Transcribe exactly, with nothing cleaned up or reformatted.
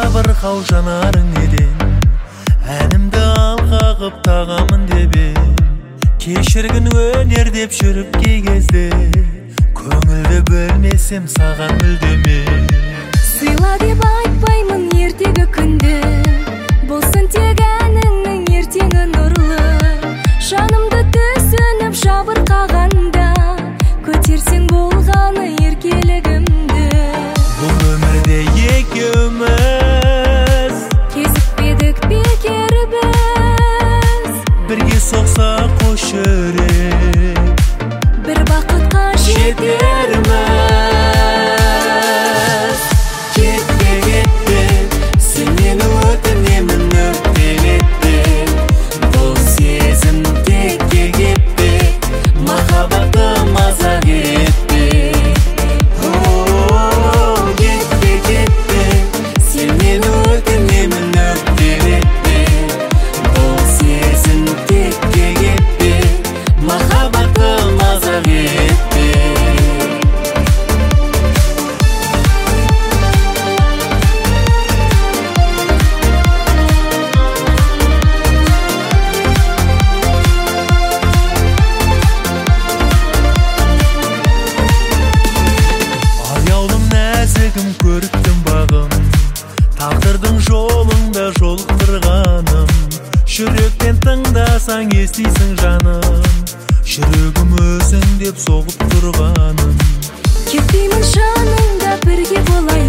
жабырқау жанарың еден әнімді алға қып тағамын деп ем. Кешіргін өнер деп жүріп кей кезде көңілді бөлмесем саған мүлдеме. Сыйла деп айтпаймын ертегі күнді, болсын тек әніңнің ертеңі нұрлы. Жанымды түсініп жабырқағанда көтерсең болғаны еркелігімді. Бұл өмірде екеуміз кезікпедік бекер біз, бірге соқсақ қош жүрек бір бақытқа жетерміз. Кетпе, кетпе, сен мені өтінемін, өкпелетпе. Бұл сезім текке кетпе, махаббатты мазақ етпе. О, кетпе, кетпе, сен мені өтінемін, өкпелетпе. Бұл сезім текке кетпе, махаббатты мазақ етпе. Аяулым нәзігім көріктім бағым, тағдырдың жолыңда жолықтырғаным. Жүректен тыңдасаң естисің жаным, жүрегім өзің деп соғып тұрғаным. Кетпеймін жаныңда, бірге болайын.